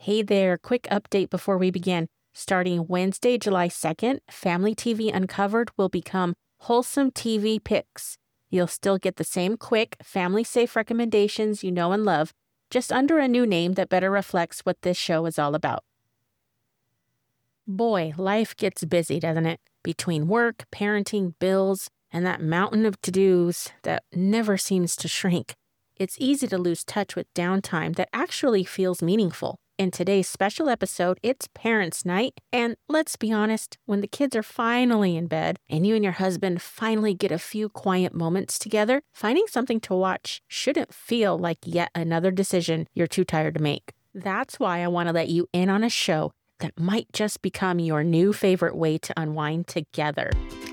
Hey there, quick update before we begin. Starting Wednesday, July 2nd, Family TV Uncovered will become Wholesome TV Picks. You'll still get the same quick, family-safe recommendations you know and love, just under a new name that better reflects what this show is all about. Boy, life gets busy, doesn't it? Between work, parenting, bills, and that mountain of to-dos that never seems to shrink. It's easy to lose touch with downtime that actually feels meaningful. In today's special episode, it's Parents' Night, and let's be honest, when the kids are finally in bed and you and your husband finally get a few quiet moments together, finding something to watch shouldn't feel like yet another decision you're too tired to make. That's why I want to let you in on a show that might just become your new favorite way to unwind together.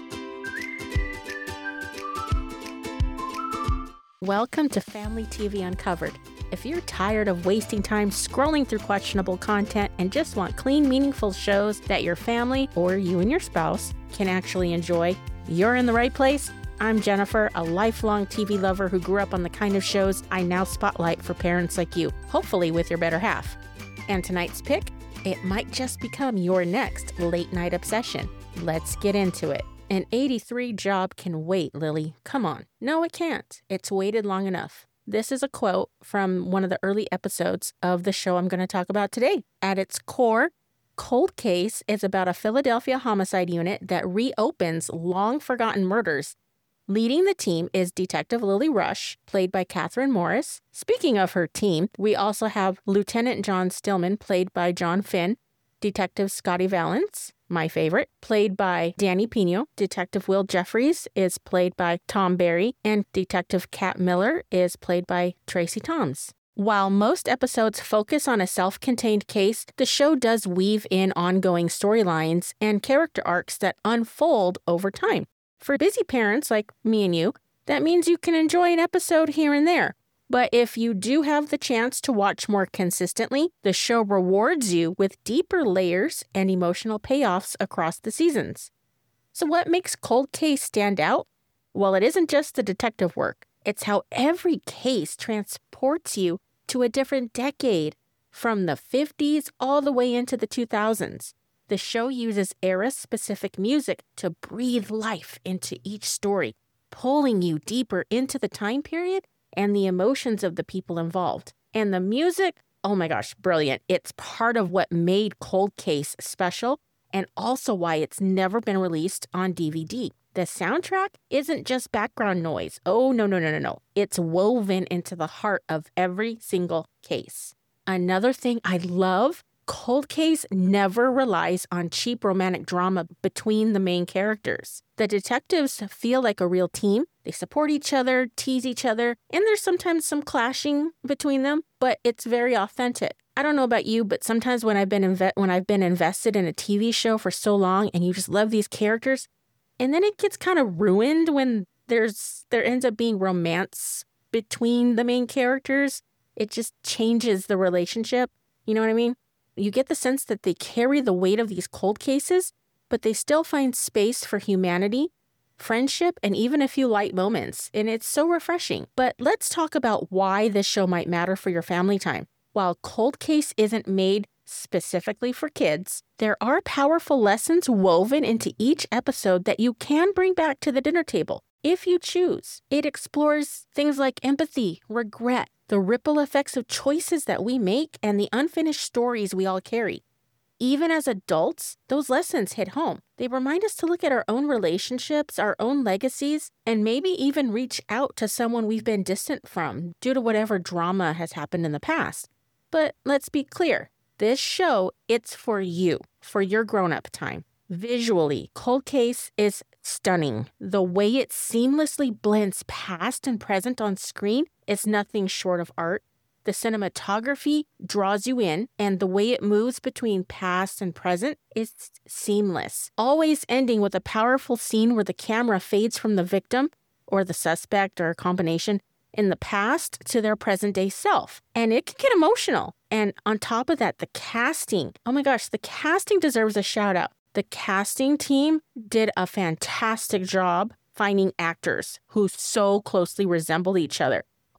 Welcome to Family TV Uncovered. If you're tired of wasting time scrolling through questionable content and just want clean, meaningful shows that your family or you and your spouse can actually enjoy, you're in the right place. I'm Jennifer, a lifelong TV lover who grew up on the kind of shows I now spotlight for parents like you, hopefully with your better half. And tonight's pick, it might just become your next late night obsession. Let's get into it. An 83 job can wait, Lily. Come on. No, it can't. It's waited long enough. This is a quote from one of the early episodes of the show I'm going to talk about today. At its core, Cold Case is about a Philadelphia homicide unit that reopens long-forgotten murders. Leading the team is Detective Lily Rush, played by Catherine Morris. Speaking of her team, we also have Lieutenant John Stillman, played by John Finn, Detective Scotty Valance, my favorite, played by Danny Pino. Detective Will Jeffries is played by Tom Barry, and Detective Kat Miller is played by Tracy Toms. While most episodes focus on a self-contained case, the show does weave in ongoing storylines and character arcs that unfold over time. For busy parents like me and you, that means you can enjoy an episode here and there. But if you do have the chance to watch more consistently, the show rewards you with deeper layers and emotional payoffs across the seasons. So what makes Cold Case stand out? Well, it isn't just the detective work. It's how every case transports you to a different decade, from the 50s all the way into the 2000s. The show uses era-specific music to breathe life into each story, pulling you deeper into the time period and the emotions of the people involved. And the music, oh my gosh, brilliant. It's part of what made Cold Case special and also why it's never been released on DVD. The soundtrack isn't just background noise. Oh, no. It's woven into the heart of every single case. Another thing I love, Cold Case never relies on cheap romantic drama between the main characters. The detectives feel like a real team. They support each other, tease each other, and there's sometimes some clashing between them, but it's very authentic. I don't know about you, but sometimes when I've been invested in a TV show for so long and you just love these characters, and then it gets kind of ruined when there ends up being romance between the main characters. It just changes the relationship. You know what I mean? You get the sense that they carry the weight of these cold cases, but they still find space for humanity, friendship, and even a few light moments, and it's so refreshing. But let's talk about why this show might matter for your family time. While Cold Case isn't made specifically for kids, there are powerful lessons woven into each episode that you can bring back to the dinner table, if you choose. It explores things like empathy, regret, the ripple effects of choices that we make, and the unfinished stories we all carry. Even as adults, those lessons hit home. They remind us to look at our own relationships, our own legacies, and maybe even reach out to someone we've been distant from due to whatever drama has happened in the past. But let's be clear, this show, it's for you, for your grown-up time. Visually, Cold Case is stunning. The way it seamlessly blends past and present on screen is nothing short of art. The cinematography draws you in, and the way it moves between past and present is seamless, always ending with a powerful scene where the camera fades from the victim or the suspect or a combination in the past to their present-day self. And it can get emotional. And on top of that, the casting. Oh my gosh, the casting deserves a shout-out. The casting team did a fantastic job finding actors who so closely resemble each other.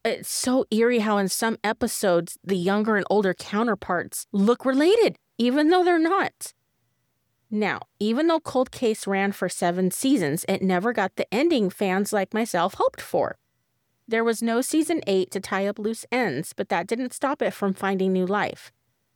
It's so eerie how in some episodes, the younger and older counterparts look related, even though they're not. Now, even though Cold Case ran for 7 seasons, it never got the ending fans like myself hoped for. There was no season 8 to tie up loose ends, but that didn't stop it from finding new life.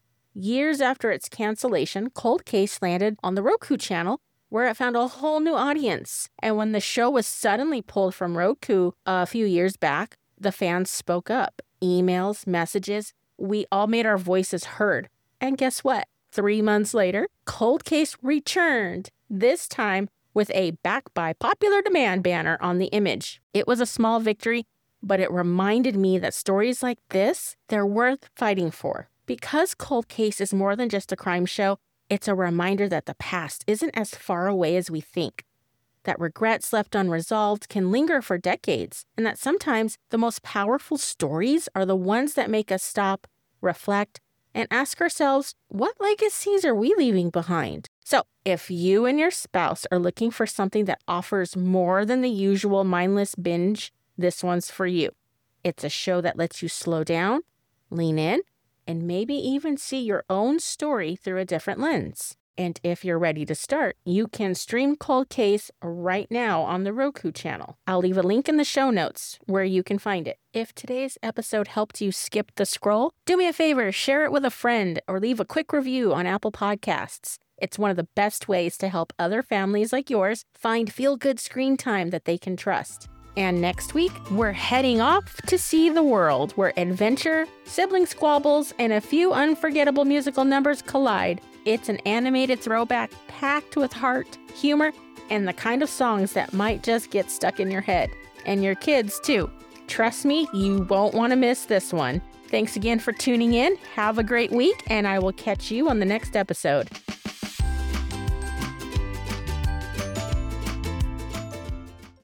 Years after its cancellation, Cold Case landed on the Roku channel, where it found a whole new audience. And when the show was suddenly pulled from Roku a few years back, the fans spoke up. Emails, messages, we all made our voices heard. And guess what? 3 months later, Cold Case returned, this time with a back by popular demand banner on the image. It was a small victory, but it reminded me that stories like this, they're worth fighting for. Because Cold Case is more than just a crime show, it's a reminder that the past isn't as far away as we think, that regrets left unresolved can linger for decades, and that sometimes the most powerful stories are the ones that make us stop, reflect, and ask ourselves, what legacies are we leaving behind? So, if you and your spouse are looking for something that offers more than the usual mindless binge, this one's for you. It's a show that lets you slow down, lean in, and maybe even see your own story through a different lens. And if you're ready to start, you can stream Cold Case right now on the Roku channel. I'll leave a link in the show notes where you can find it. If today's episode helped you skip the scroll, do me a favor, share it with a friend or leave a quick review on Apple Podcasts. It's one of the best ways to help other families like yours find feel-good screen time that they can trust. And next week, we're heading off to see the world where adventure, sibling squabbles, and a few unforgettable musical numbers collide. It's an animated throwback packed with heart, humor, and the kind of songs that might just get stuck in your head. And your kids, too. Trust me, you won't want to miss this one. Thanks again for tuning in. Have a great week, and I will catch you on the next episode.